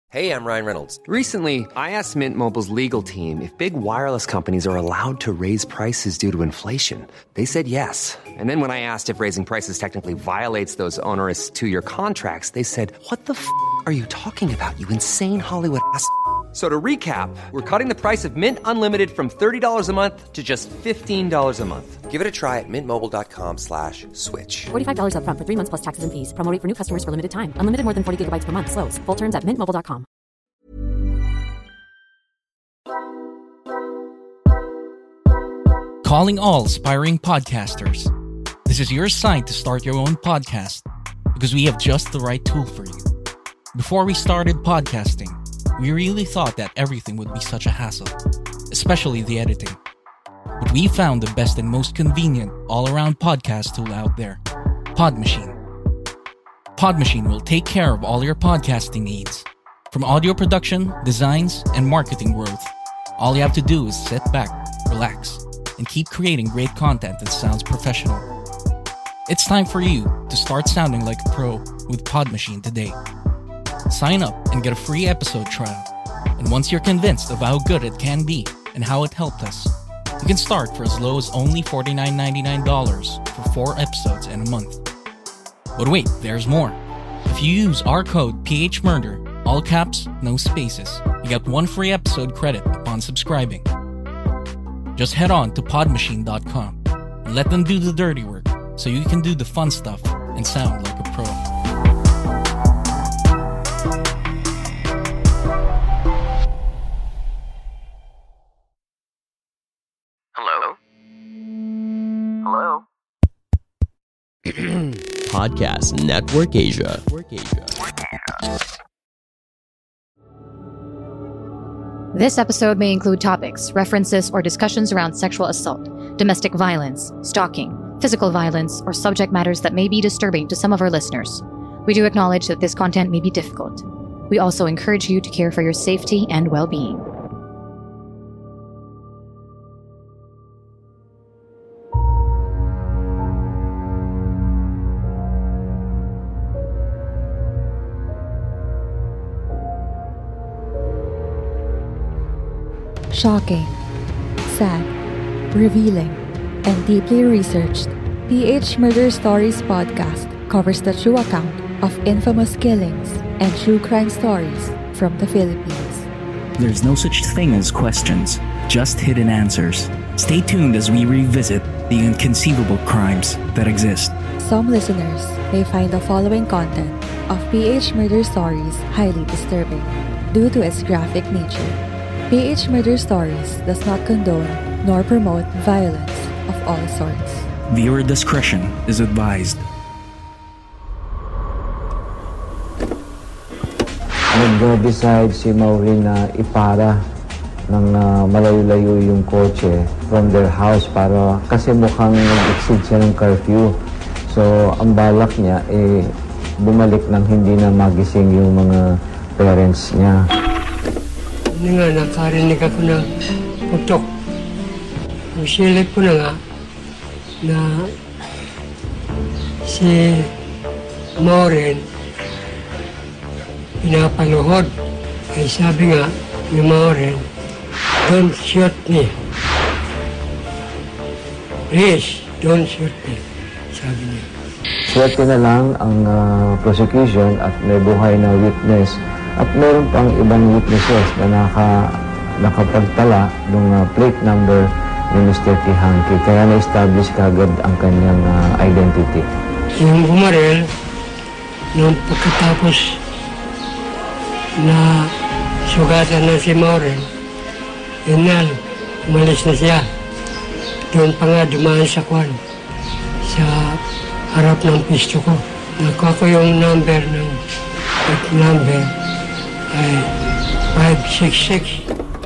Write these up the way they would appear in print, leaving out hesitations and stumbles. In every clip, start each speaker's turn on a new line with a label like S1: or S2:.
S1: Hey, I'm Ryan Reynolds.
S2: Recently, I asked Mint Mobile's legal team if big wireless companies are allowed to raise prices due to inflation. They said yes. And then when I asked if raising prices technically violates those onerous two-year contracts, they said, "What the are you talking about, you insane Hollywood ass?" So to recap, we're cutting the price of Mint Unlimited from $30 a month to just $15 a month.
S1: Give it a try at mintmobile.com/switch.
S3: $45 up front for 3 months plus taxes and fees. Promo rate for new customers for limited time. Unlimited more than 40 gigabytes per month. Slows full terms at mintmobile.com.
S4: Calling all aspiring podcasters. This is your sign to start your own podcast because we have just the right tool for you. Before we started podcasting, we really thought that everything would be such a hassle, especially the editing. But we found the best and most convenient all-around podcast tool out there, Podmachine. Podmachine will take care of all your podcasting needs. From audio production, designs, and marketing growth, all you have to do is sit back, relax, and keep creating great content that sounds professional. It's time for you to start sounding like a pro with Podmachine today. Sign up and get a free episode trial. And once you're convinced of how good it can be and how it helped us, you can start for as low as only $49.99 for 4 episodes in a month. But wait, there's more. If you use our code PHMurder, all caps, no spaces, you get 1 free episode credit upon subscribing. Just head on to podmachine.com and let them do the dirty work so you can do the fun stuff and sound like a pro.
S5: Hello? Hello?
S6: Podcast Network Asia.
S7: This episode may include topics, references, or discussions around sexual assault, domestic violence, stalking, physical violence, or subject matters that may be disturbing to some of our listeners. We do acknowledge that this content may be difficult. We also encourage you to care for your safety and well-being.
S8: Shocking, sad, revealing, and deeply researched, PH Murder Stories podcast covers the true account of infamous killings and true crime stories from the Philippines.
S9: There's no such thing as questions, just hidden answers. Stay tuned as we revisit the inconceivable crimes that exist.
S8: Some listeners may find the following content of PH Murder Stories highly disturbing due to its graphic nature. PH Murder Stories does not condone nor promote violence of all sorts.
S9: Viewer discretion is advised.
S10: Nag-decide si Maureen na ipara ng malayo-layo yung kotse from their house para kasi mukhang nag-exceed siya ng curfew. So, ang balak niya bumalik nang hindi na magising yung mga parents niya.
S11: Hindi nga, nakarinig ako ng putok. Ang silip ko na nga na si Maureen pinapaluhod. Ay sabi nga ni Maureen, "Don't shoot me. Please, don't shoot me." Sabi niya.
S10: Swerte na lang ang prosecution at may buhay na witness. At meron pang ibang witnesses na nakapagtala ng plate number ni Mr. Tihanki. Kaya na-establish kagad ang kanyang identity.
S11: Yung bumaril, nung pagkatapos na sugatan na si Maureen, yun na, umalis na siya. Doon pa nga dumaan sa kwan, sa harap ng pisto ko. Nakuha ko yung number ng number. 566.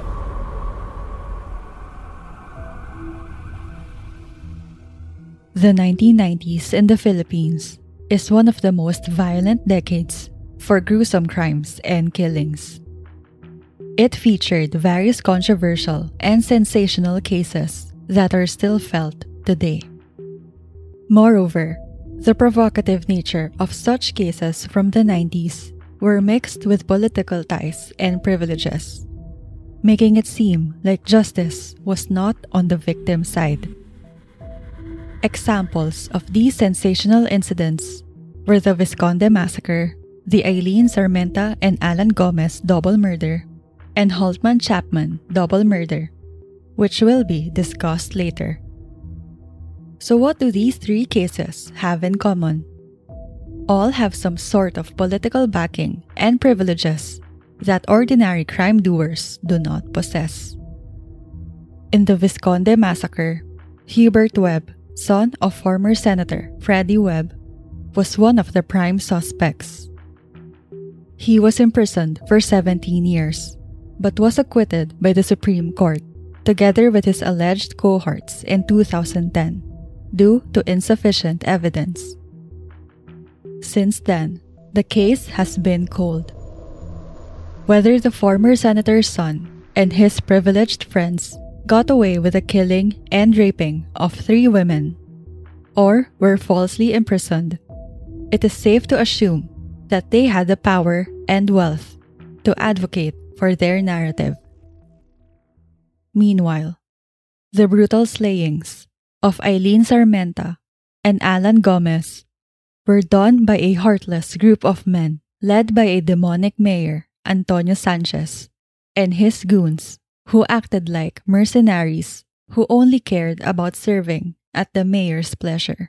S8: The 1990s in the Philippines is one of the most violent decades for gruesome crimes and killings. It featured various controversial and sensational cases that are still felt today. Moreover, the provocative nature of such cases from the 90s were mixed with political ties and privileges, making it seem like justice was not on the victim's side. Examples of these sensational incidents were the Visconde Massacre, the Eileen Sarmenta and Alan Gomez double murder, and Holtman Chapman double murder, which will be discussed later. So what do these three cases have in common? All have some sort of political backing and privileges that ordinary crime doers do not possess. In the Visconde Massacre, Hubert Webb, son of former Senator Freddie Webb, was one of the prime suspects. He was imprisoned for 17 years, but was acquitted by the Supreme Court, together with his alleged cohorts in 2010, due to insufficient evidence. Since then, the case has been cold. Whether the former senator's son and his privileged friends got away with the killing and raping of 3 women, or were falsely imprisoned, it is safe to assume that they had the power and wealth to advocate for their narrative. Meanwhile, the brutal slayings of Eileen Sarmenta and Alan Gomez were done by a heartless group of men led by a demonic mayor, Antonio Sanchez, and his goons who acted like mercenaries who only cared about serving at the mayor's pleasure.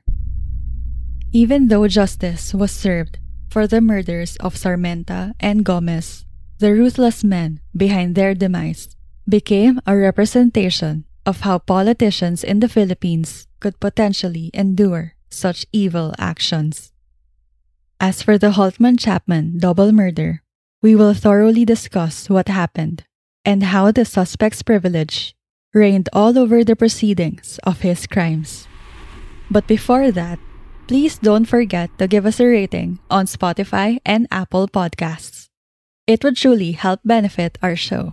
S8: Even though justice was served for the murders of Sarmenta and Gomez, the ruthless men behind their demise became a representation of how politicians in the Philippines could potentially endure such evil actions. As for the Holtman Chapman double murder, we will thoroughly discuss what happened and how the suspect's privilege reigned all over the proceedings of his crimes. But before that, please don't forget to give us a rating on Spotify and Apple Podcasts. It would truly help benefit our show.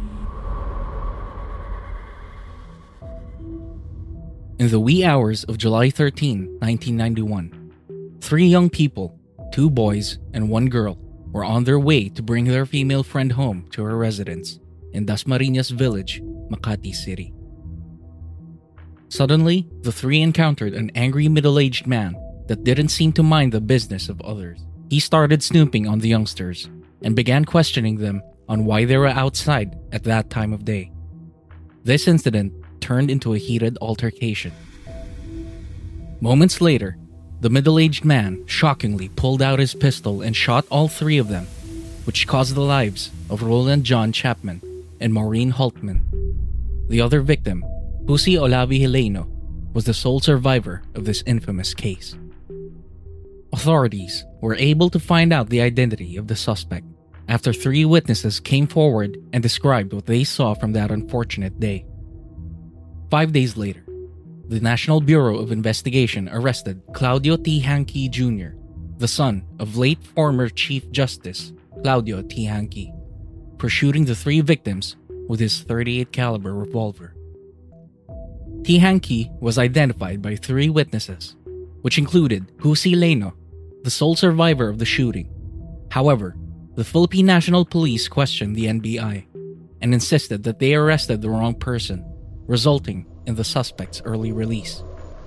S4: In the wee hours of July 13, 1991, 3 young people, 2 boys and 1 girl, were on their way to bring their female friend home to her residence in Dasmariñas Village, Makati City. Suddenly, the 3 encountered an angry middle-aged man that didn't seem to mind the business of others. He started snooping on the youngsters and began questioning them on why they were outside at that time of day. This incident turned into a heated altercation. Moments later, the middle-aged man shockingly pulled out his pistol and shot all 3 of them, which caused the lives of Roland John Chapman and Maureen Holtman. The other victim, Pusi Olavi Heleno, was the sole survivor of this infamous case. Authorities were able to find out the identity of the suspect after 3 witnesses came forward and described what they saw from that unfortunate day. 5 days later, the National Bureau of Investigation arrested Claudio T. Hankey Jr., the son of late former Chief Justice Claudio T. Hankey, for shooting the 3 victims with his .38 caliber revolver. T. Hankey was identified by 3 witnesses, which included Pusi Heleno, the sole survivor of the shooting. However, the Philippine National Police questioned the NBI and insisted that they arrested the wrong person, resulting in the suspect's early release.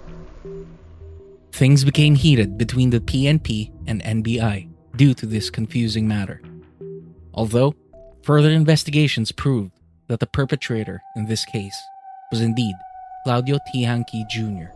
S4: Things became heated between the PNP and NBI due to this confusing matter. Although, further investigations proved that the perpetrator in this case was indeed Claudio T. Hankey Jr.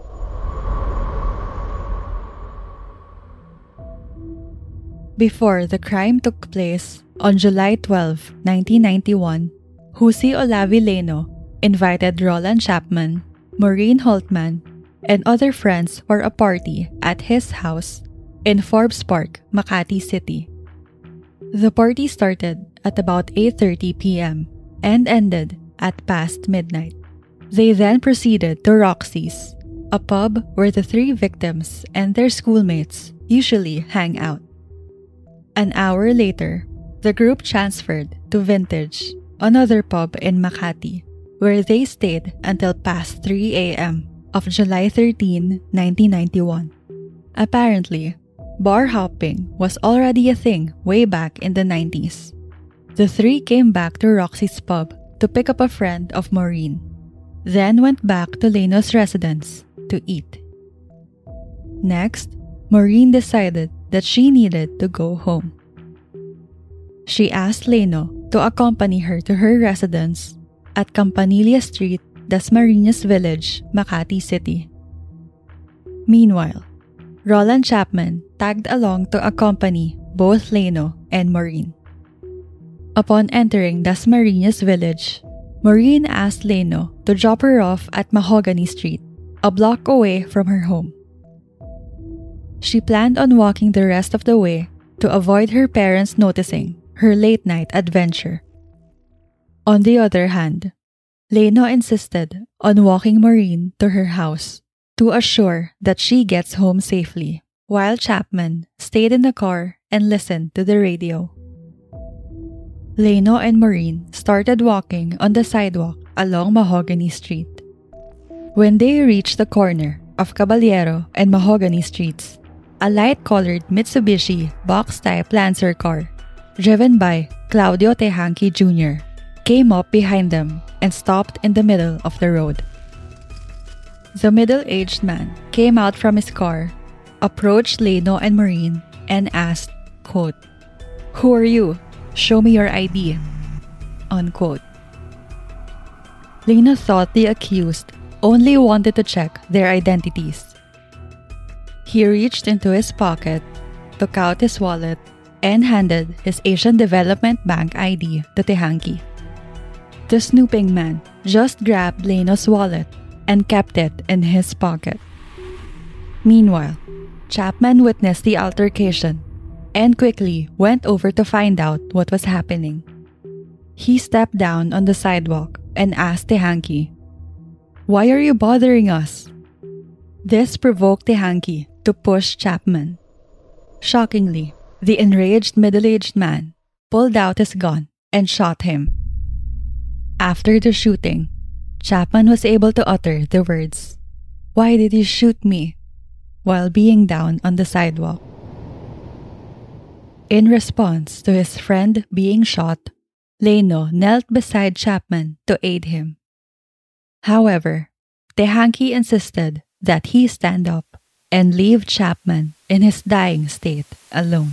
S8: Before the crime took place on July 12, 1991, Pusi Olavi Heleno invited Roland Chapman, Maureen Holtman, and other friends for a party at his house in Forbes Park, Makati City. The party started at about 8:30 p.m. and ended at past midnight. They then proceeded to Roxy's, a pub where the 3 victims and their schoolmates usually hang out. An hour later, the group transferred to Vintage, another pub in Makati, where they stayed until past 3 a.m. of July 13, 1991. Apparently, bar hopping was already a thing way back in the 90s. The three came back to Roxy's pub to pick up a friend of Maureen, then went back to Leno's residence to eat. Next, Maureen decided that she needed to go home. She asked Leno to accompany her to her residence at Campanilla Street, Dasmariñas Village, Makati City. Meanwhile, Roland Chapman tagged along to accompany both Leno and Maureen. Upon entering Dasmariñas Village, Maureen asked Leno to drop her off at Mahogany Street, a block away from her home. She planned on walking the rest of the way to avoid her parents noticing her late-night adventure. On the other hand, Leno insisted on walking Maureen to her house to assure that she gets home safely, while Chapman stayed in the car and listened to the radio. Leno and Maureen started walking on the sidewalk along Mahogany Street. When they reached the corner of Caballero and Mahogany Streets, a light-colored Mitsubishi box-type Lancer car, driven by Claudio Tehanqui Jr., came up behind them and stopped in the middle of the road. The middle-aged man came out from his car, approached Leno and Maureen, and asked, quote, "Who are you? Show me your ID," unquote. Leno thought the accused only wanted to check their identities. He reached into his pocket, took out his wallet, and handed his Asian Development Bank ID to Tehanqui. The snooping man just grabbed Leno's wallet and kept it in his pocket. Meanwhile, Chapman witnessed the altercation and quickly went over to find out what was happening. He stepped down on the sidewalk and asked Tehanqui, "Why are you bothering us?" This provoked Tehanqui to push Chapman. Shockingly, the enraged middle-aged man pulled out his gun and shot him. After the shooting, Chapman was able to utter the words, "Why did you shoot me?" while being down on the sidewalk. In response to his friend being shot, Leno knelt beside Chapman to aid him. However, Tehanqui insisted that he stand up and leave Chapman in his dying state alone.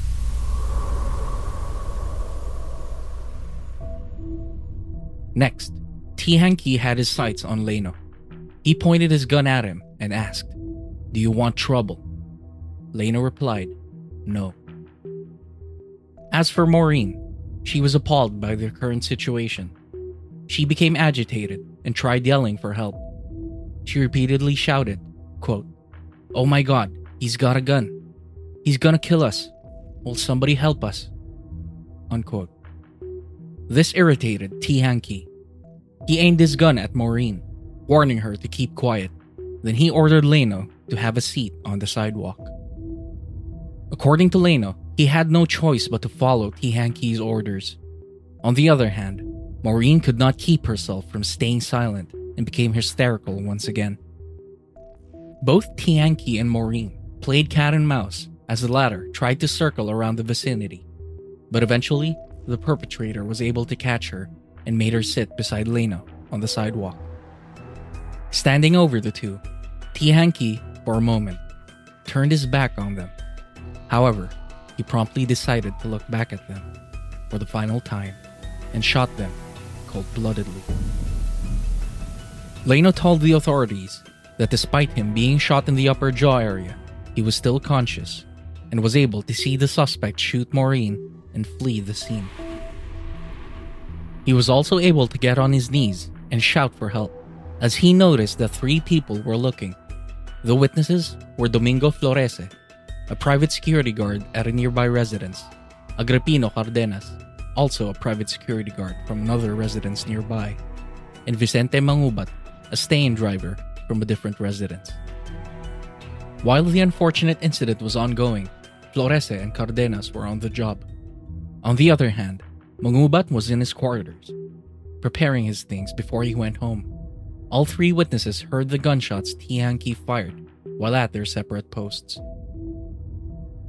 S4: Next, Tehanqui had his sights on Leno. He pointed his gun at him and asked, "Do you want trouble?" Leno replied, "No." As for Maureen, she was appalled by their current situation. She became agitated and tried yelling for help. She repeatedly shouted, quote, "Oh my God, he's got a gun. He's gonna kill us. Will somebody help us?" Unquote. This irritated Tehanqui. He aimed his gun at Maureen, warning her to keep quiet. Then he ordered Leno to have a seat on the sidewalk. According to Leno, he had no choice but to follow Tehanqui's orders. On the other hand, Maureen could not keep herself from staying silent and became hysterical once again. Both Tehanqui and Maureen played cat and mouse as the latter tried to circle around the vicinity. But eventually, the perpetrator was able to catch her and made her sit beside Leno on the sidewalk. Standing over the two, Tehanqui, for a moment, turned his back on them. However, he promptly decided to look back at them for the final time and shot them cold-bloodedly. Leno told the authorities that despite him being shot in the upper jaw area, he was still conscious and was able to see the suspect shoot Maureen and flee the scene. He was also able to get on his knees and shout for help as he noticed that 3 people were looking. The witnesses were Domingo Florese, a private security guard at a nearby residence, Agripino Cardenas, also a private security guard from another residence nearby, and Vicente Mangubat, a stay-in driver from a different residence. While the unfortunate incident was ongoing, Florese and Cardenas were on the job. On the other hand, Mangubat was in his quarters, preparing his things before he went home. All 3 witnesses heard the gunshots Tehanqui fired while at their separate posts.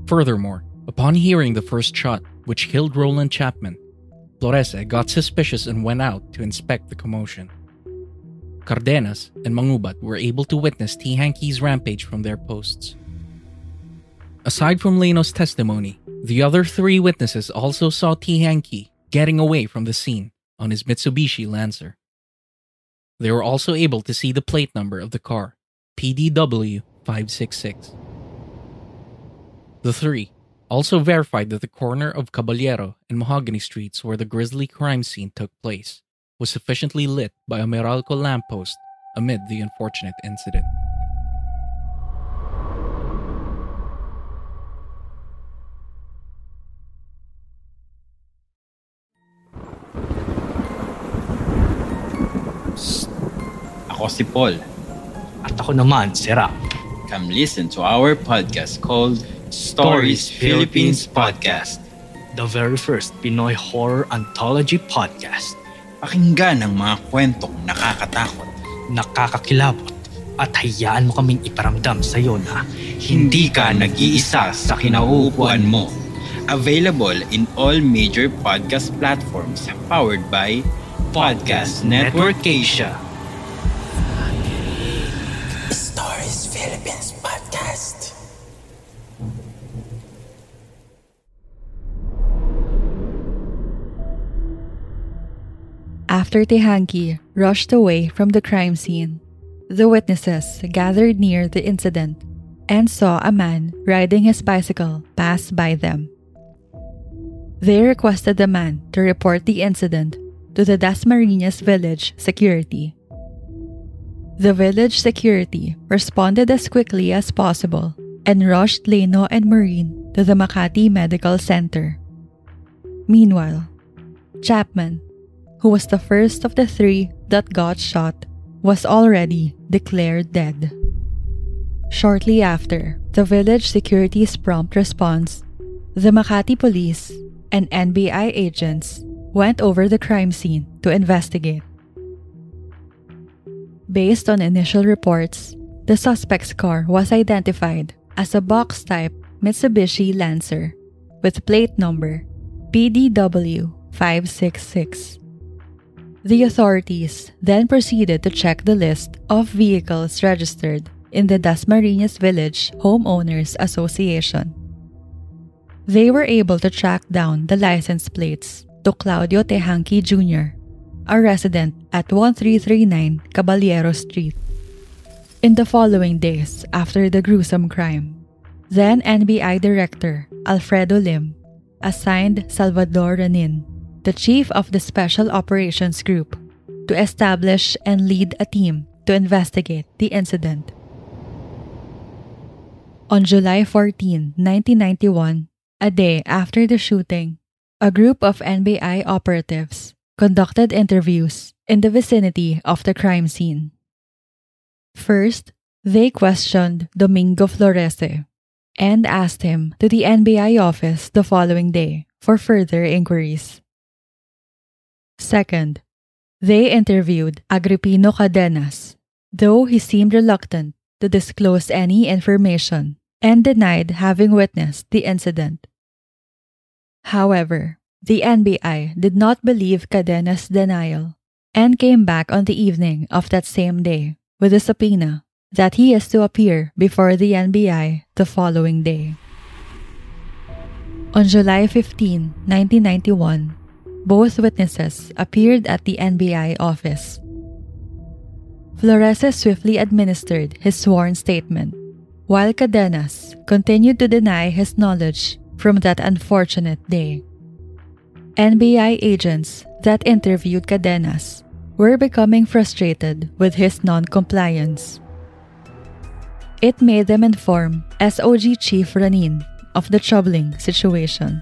S4: Furthermore, upon hearing the first shot, which killed Roland Chapman, Florese got suspicious and went out to inspect the commotion. Cardenas and Mangubat were able to witness T. Hankey's rampage from their posts. Aside from Leno's testimony, the other 3 witnesses also saw T. Hankey getting away from the scene on his Mitsubishi Lancer. They were also able to see the plate number of the car, PDW 566. The 3 also verified that the corner of Caballero and Mahogany Streets where the grisly crime scene took place was sufficiently lit by a Meralco lamppost amid the unfortunate incident.
S12: Ako si Paul. At ako naman si Rap. Come listen to our podcast called Stories Philippines Podcast. The very first Pinoy horror anthology podcast. Pakinggan ang mga kwentong nakakatakot, nakakakilabot, at hayaan mo kaming iparamdam sa iyo na hindi ka nag-iisa sa kinauupuan mo. Available in all major podcast platforms powered by Podcast Network Asia.
S13: Stories Philippines Podcast.
S8: After T. Hankey rushed away from the crime scene, the witnesses gathered near the incident and saw a man riding his bicycle pass by them. They requested the man to report the incident to the Dasmariñas Village Security. The village security responded as quickly as possible and rushed Leno and Maureen to the Makati Medical Center. Meanwhile, Chapman, who was the first of the 3 that got shot, was already declared dead. Shortly after the village security's prompt response, the Makati police and NBI agents went over the crime scene to investigate. Based on initial reports, the suspect's car was identified as a box-type Mitsubishi Lancer with plate number PDW 566. The authorities then proceeded to check the list of vehicles registered in the Dasmariñas Village Homeowners Association. They were able to track down the license plates to Claudio T. Hankey Jr., a resident at 1339 Caballero Street. In the following days after the gruesome crime, then NBI Director Alfredo Lim assigned Salvador Ranin, the chief of the Special Operations Group, to establish and lead a team to investigate the incident. On July 14, 1991, a day after the shooting, a group of NBI operatives conducted interviews in the vicinity of the crime scene. First, they questioned Domingo Florese and asked him to the NBI office the following day for further inquiries. Second, they interviewed Agripino Cadenas, though he seemed reluctant to disclose any information and denied having witnessed the incident. However, the NBI did not believe Cadenas' denial and came back on the evening of that same day with a subpoena that he is to appear before the NBI the following day. On July 15, 1991, both witnesses appeared at the NBI office. Florese swiftly administered his sworn statement, while Cadenas continued to deny his knowledge from that unfortunate day. NBI agents that interviewed Cadenas were becoming frustrated with his non-compliance. It made them inform SOG Chief Ranin of the troubling situation.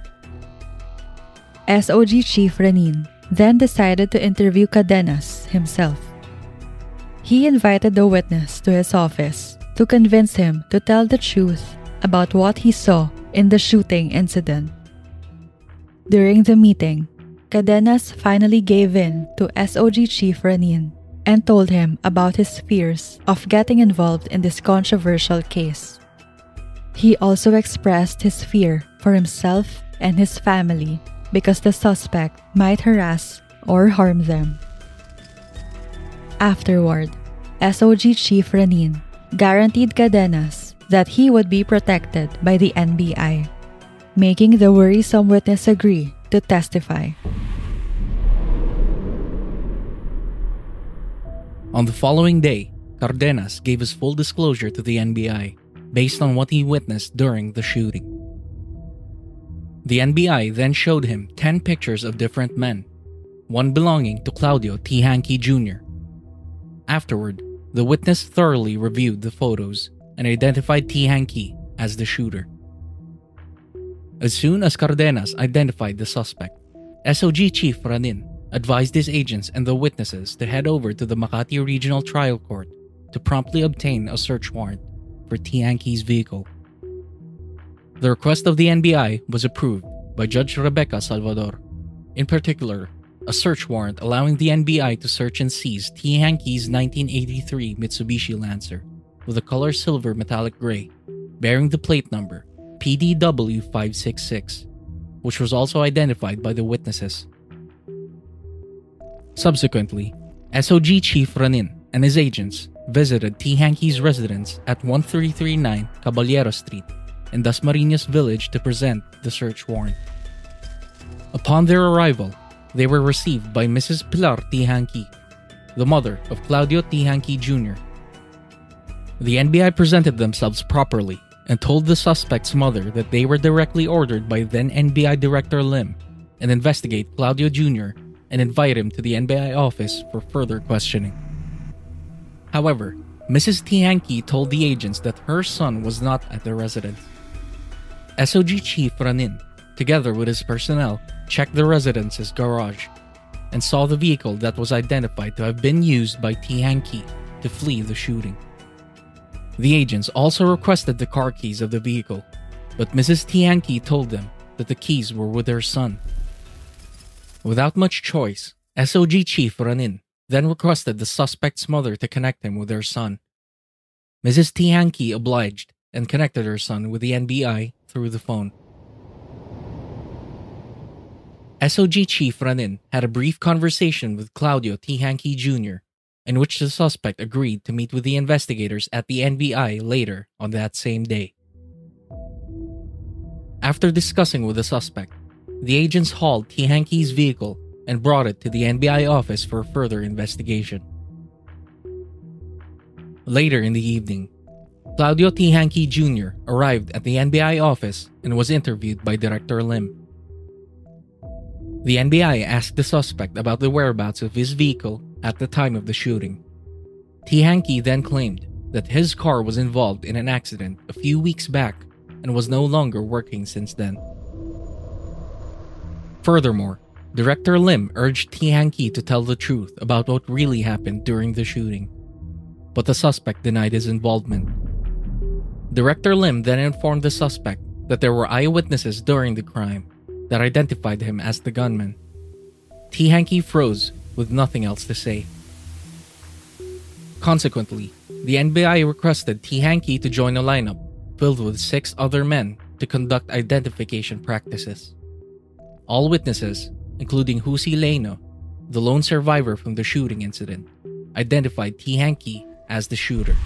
S8: SOG Chief Ranin then decided to interview Cadenas himself. He invited the witness to his office to convince him to tell the truth about what he saw in the shooting incident. During the meeting, Cadenas finally gave in to SOG Chief Ranin and told him about his fears of getting involved in this controversial case. He also expressed his fear for himself and his family because the suspect might harass or harm them. Afterward, SOG Chief Ranin guaranteed Cadenas that he would be protected by the NBI, making the worrisome witness agree to testify.
S4: On the following day, Cardenas gave his full disclosure to the NBI based on what he witnessed during the shooting. The NBI then showed him 10 pictures of different men, one belonging to Claudio T. Hankey Jr. Afterward, the witness thoroughly reviewed the photos and identified T. Hankey as the shooter. As soon as Cardenas identified the suspect, SOG Chief Ranin advised his agents and the witnesses to head over to the Makati Regional Trial Court to promptly obtain a search warrant for T. Hankey's vehicle. The request of the NBI was approved by Judge Rebecca Salvador. In particular, a search warrant allowing the NBI to search and seize T. Hankey's 1983 Mitsubishi Lancer with a color silver metallic gray, bearing the plate number PDW566, which was also identified by the witnesses. Subsequently, SOG Chief Ranin and his agents visited T. Hankey's residence at 1339 Caballero Street in Dasmariñas Village to present the search warrant. Upon their arrival, they were received by Mrs. Pilar T. Hankey, the mother of Claudio T. Hankey Jr. The NBI presented themselves properly and told the suspect's mother that they were directly ordered by then NBI Director Lim and investigate Claudio Jr. and invite him to the NBI office for further questioning. However, Mrs. T. Hankey told the agents that her son was not at the residence. SOG Chief Ranin, together with his personnel, checked the residence's garage and saw the vehicle that was identified to have been used by T. Hankey to flee the shooting. The agents also requested the car keys of the vehicle, but Mrs. T. Hankey told them that the keys were with her son. Without much choice, SOG Chief Ranin then requested the suspect's mother to connect him with her son. Mrs. T. Hankey obliged and connected her son with the NBI through the phone. SOG Chief Ranin had a brief conversation with Claudio T. Hankey Jr., in which the suspect agreed to meet with the investigators at the NBI later on that same day. After discussing with the suspect, the agents hauled T. Hankey's vehicle and brought it to the NBI office for further investigation. Later in the evening, Claudio T. Hankey Jr. arrived at the NBI office and was interviewed by Director Lim. The NBI asked the suspect about the whereabouts of his vehicle at the time of the shooting. T. Hankey then claimed that his car was involved in an accident a few weeks back and was no longer working since then. Furthermore, Director Lim urged T. Hankey to tell the truth about what really happened during the shooting, but the suspect denied his involvement. Director Lim then informed the suspect that there were eyewitnesses during the crime that identified him as the gunman. T. Hankey froze with nothing else to say. Consequently, the NBI requested T. Hankey to join a lineup filled with 6 other men to conduct identification practices. All witnesses, including Husi Leno, the lone survivor from the shooting incident, identified T. Hankey as the shooter.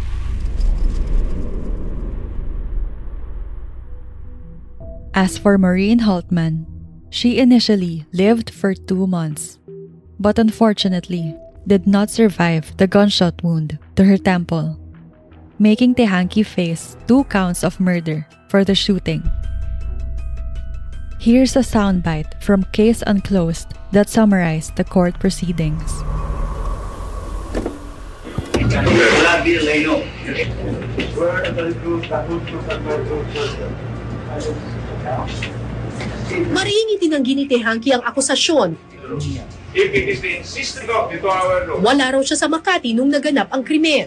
S8: As for Maureen Haltman, she initially lived for 2 months, but unfortunately did not survive the gunshot wound to her temple, making T. Hankey face 2 counts of murder for the shooting. Here's a soundbite from Case Unclosed that summarized the court proceedings.
S14: Maring itinanggi ni T. Hankey ang akusasyon. Wala raw siya sa Makati nung naganap ang krimen.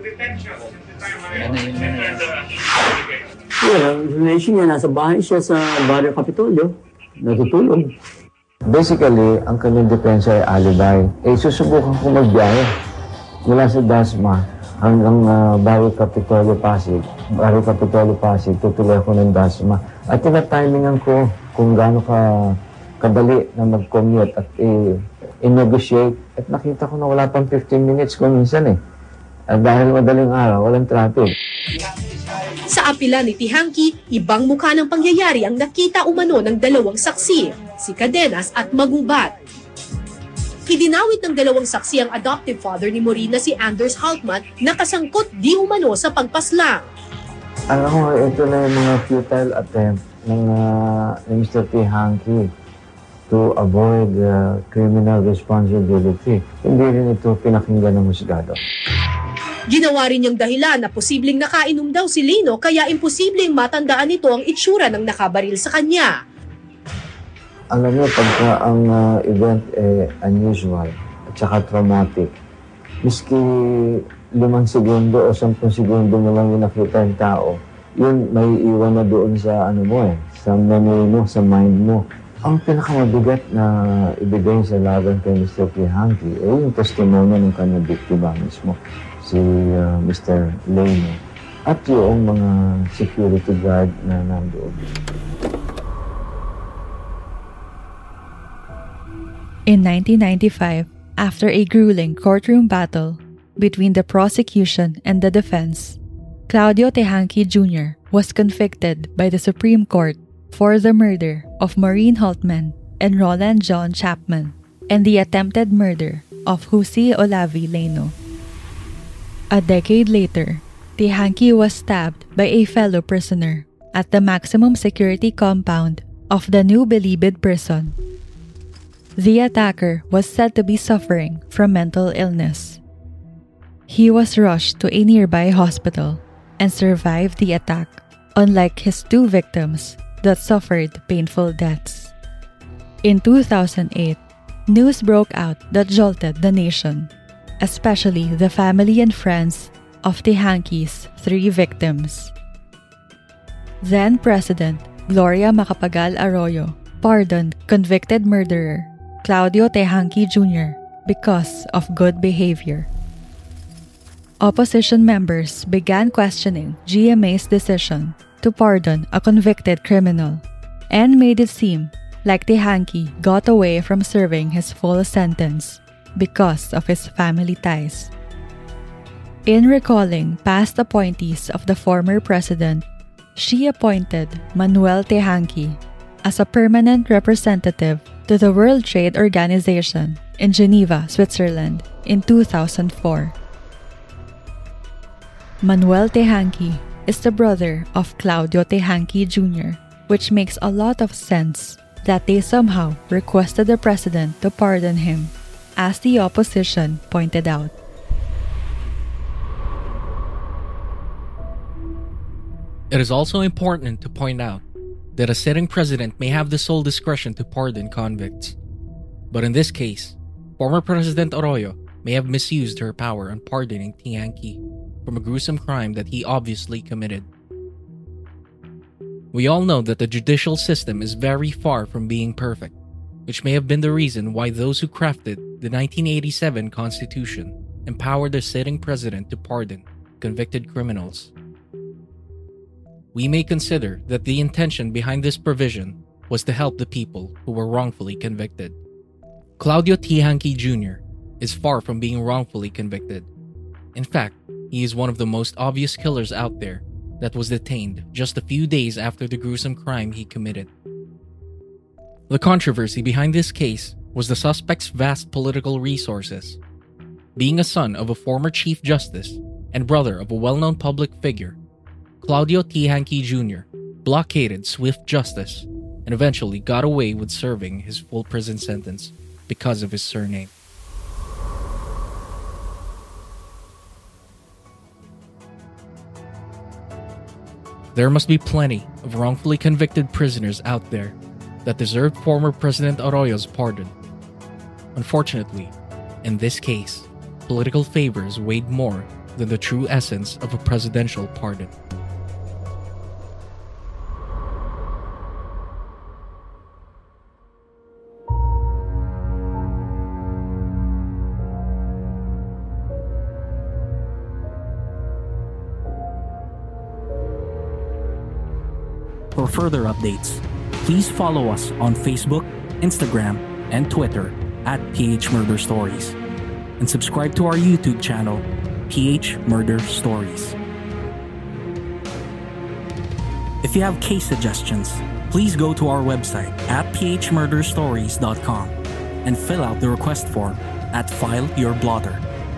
S15: Information niya, nasa bahay siya sa Barrio Capitolio, natutulog.
S10: Basically, ang kanyang depensa ay alibi. Susubukan ko magbiyahe mula sa Dasma hanggang Barrio Capitolio Pasig, tutuloy ako ng Dasma. At tinatimingan ko kung gaano kadali na mag-commute at i-negotiate. At nakita ko na wala pang 15 minutes kung minsan At dahil madaling araw, walang traffic.
S14: Sa apila ni Tihanki, ibang mukha ng pangyayari ang nakita umano ng dalawang saksi, si Cadenas at Magubat. Idinawit ng dalawang saksi ang adoptive father ni Maureen na si Anders Haltman na kasangkot di umano sa pagpaslang.
S10: Alam mo, ito na yung mga futile attempt ng Mr. Tihanki to avoid criminal responsibility. Hindi rin ito pinakinggan ng husgado.
S14: Ginawa rin niyang dahilan na posibleng nakainom daw si Lino kaya imposibleng matandaan nito ang itsura ng nakabaril sa kanya.
S10: Alam mo, pagka ang event unusual at saka traumatic, miski 5 segundo o 10 segundo mo lang yung nakita yung tao, yun may iwan na doon sa sa memory mo, sa mind mo. Ang pinakamabigat na ibigay sa laban kay Mr. Tihanki ay yung testimonya ng kanyang biktima mismo, si Mr. Leno, at yung mga security guard na nandoon.
S8: In 1995, after a grueling courtroom battle between the prosecution and the defense, Claudio Tihanki Jr. was convicted by the Supreme Court for the murder of Maureen Haltman and Roland John Chapman and the attempted murder of Jose Olavi Leno. A decade later, Tihanki was stabbed by a fellow prisoner at the maximum security compound of the New Bilibid prison. The attacker was said to be suffering from mental illness. He was rushed to a nearby hospital and survived the attack, unlike his 2 victims that suffered painful deaths. In 2008, news broke out that jolted the nation, especially the family and friends of Tihanki's 3 victims. Then President Gloria Macapagal Arroyo pardoned convicted murderer Claudio Tihanki Jr. because of good behavior. Opposition members began questioning GMA's decision to pardon a convicted criminal and made it seem like Tihanki got away from serving his full sentence because of his family ties. In recalling past appointees of the former president, she appointed Manuel Tihanki as a permanent representative to the World Trade Organization in Geneva, Switzerland in 2004. Manuel Tihanki is the brother of Claudio Tihanki Jr., which makes a lot of sense that they somehow requested the president to pardon him, as the opposition pointed out.
S4: It is also important to point out that a sitting president may have the sole discretion to pardon convicts. But in this case, former President Arroyo may have misused her power on pardoning Tihanki from a gruesome crime that he obviously committed. We all know that the judicial system is very far from being perfect, which may have been the reason why those who crafted the 1987 Constitution empowered the sitting president to pardon convicted criminals. We may consider that the intention behind this provision was to help the people who were wrongfully convicted. Claudio Tihanki Jr. is far from being wrongfully convicted. In fact, he is one of the most obvious killers out there that was detained just a few days after the gruesome crime he committed. The controversy behind this case was the suspect's vast political resources. Being a son of a former Chief Justice and brother of a well-known public figure, Claudio Tihanki Jr. blockaded swift justice and eventually got away with serving his full prison sentence because of his surname. There must be plenty of wrongfully convicted prisoners out there that deserved former President Arroyo's pardon. Unfortunately, in this case, political favors weighed more than the true essence of a presidential pardon.
S9: for further updates, please follow us on Facebook, Instagram, and Twitter at PH Murder Stories. And subscribe to our YouTube channel, PH Murder Stories. If you have case suggestions, please go to our website at phmurderstories.com and fill out the request form at File Your Blotter.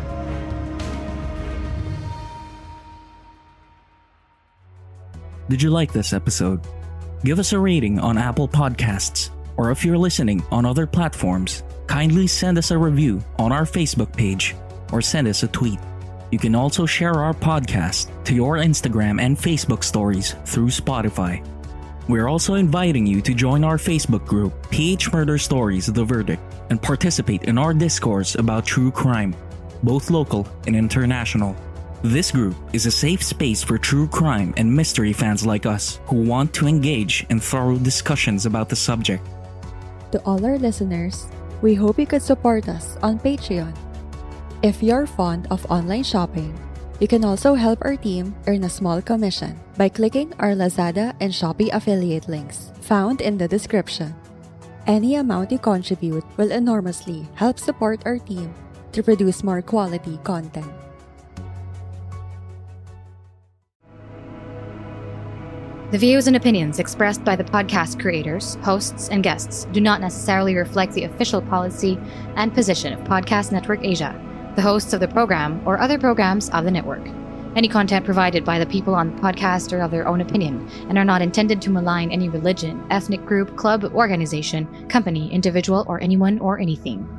S9: Did you like this episode? Give us a rating on Apple Podcasts, or if you're listening on other platforms, kindly send us a review on our Facebook page or send us a tweet. You can also share our podcast to your Instagram and Facebook stories through Spotify. We're also inviting you to join our Facebook group, PH Murder Stories The Verdict, and participate in our discourse about true crime, both local and international. This group is a safe space for true crime and mystery fans like us who want to engage in thorough discussions about the subject.
S8: To all our listeners, we hope you could support us on Patreon. If you're fond of online shopping, you can also help our team earn a small commission by clicking our Lazada and Shopee affiliate links found in the description. Any amount you contribute will enormously help support our team to produce more quality content.
S7: The views and opinions expressed by the podcast creators, hosts, and guests do not necessarily reflect the official policy and position of Podcast Network Asia, the hosts of the program, or other programs of the network. Any content provided by the people on the podcast are of their own opinion and are not intended to malign any religion, ethnic group, club, organization, company, individual, or anyone or anything.